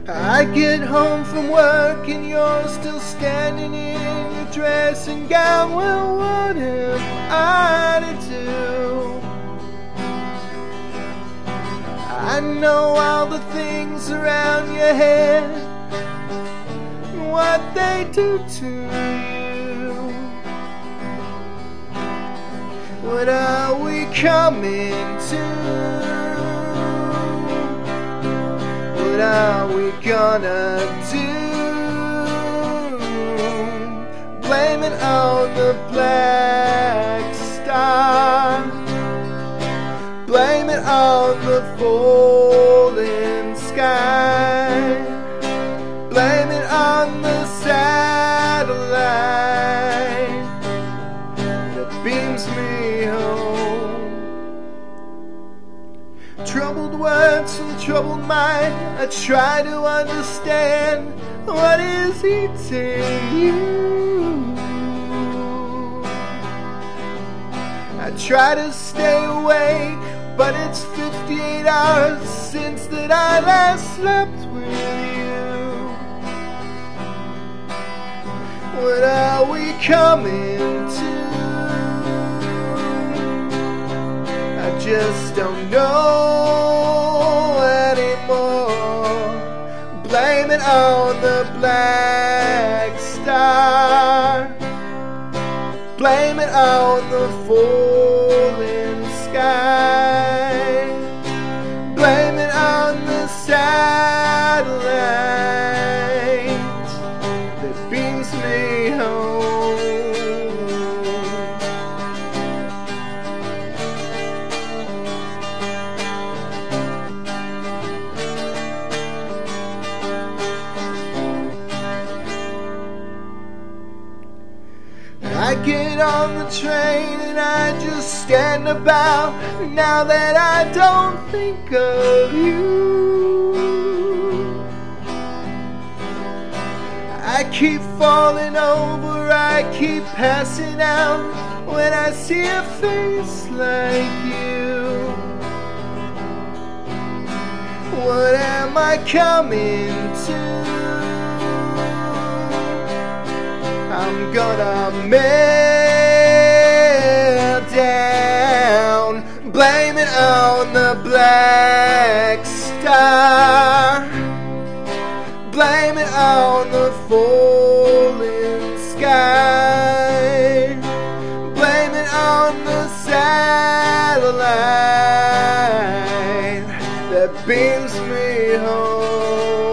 I get home from work and you're still standing in your dress and gown. Well, what am I to do? I know all the things around your head and what they do to you. What are we coming to? What are we gonna do? Blame it on the black star. Blame it on the falling sky. Blame it on the satellite that beams me home. Troubled words and troubled mind, I try to understand what is eating you. I try to stay awake, but it's 58 hours since that I last slept with you. What are we coming to? I just don't know anymore. Blame it on the black star. Blame it on the falling sky. Blame it on the satellite that beams me home. I get on the train and I just stand about now that I don't think of you. I keep falling over, I keep passing out when I see a face like you. What am I coming to? I'm gonna melt down. Blame it on the black star. Blame it on the falling sky. Blame it on the satellite that beams me home.